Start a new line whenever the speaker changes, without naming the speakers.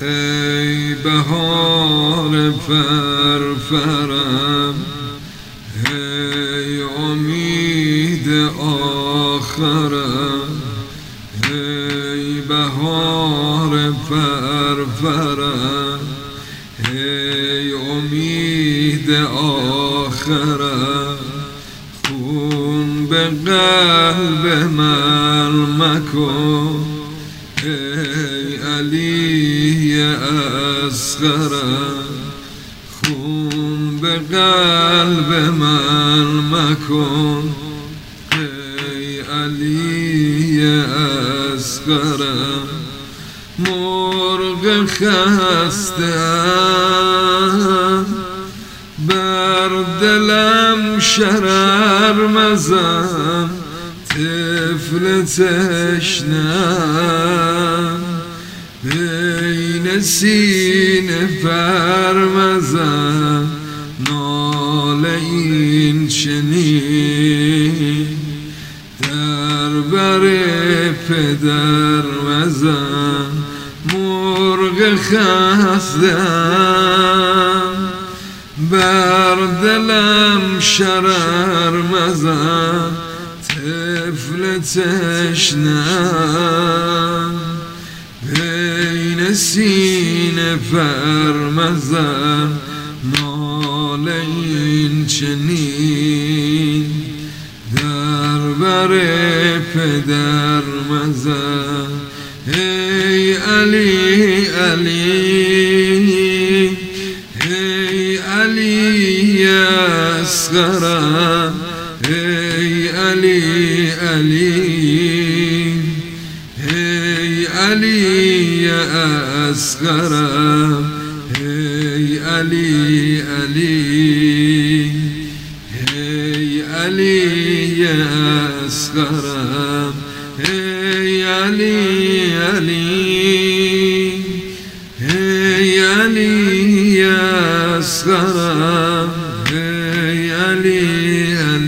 ای بهار فرفرم، ای امید آخرم، ای بهار فرفرم، ای امید آخرم. خون به قلب من مکن ای علی اصغرم، خون به قلب من مکن ای علی اصغرم. مرغ خسته‌ام بر دلم شرر مزن، طفل تشنه‌ام بین سینه پر مزن. ناله این چنین در بر پدر مزن. مرغ خسته‌ام بر دلم شرر مزن، طفل تشنه‌ام بین سینه پر مزن. ناله این چنین در بر پدر مزن. ای علی علی، ای علی اصغرم، ای علی علی، ای علی اصغرم، ای علی علی، ای علی اصغرم، ای علی علی، ای علی اصغرم.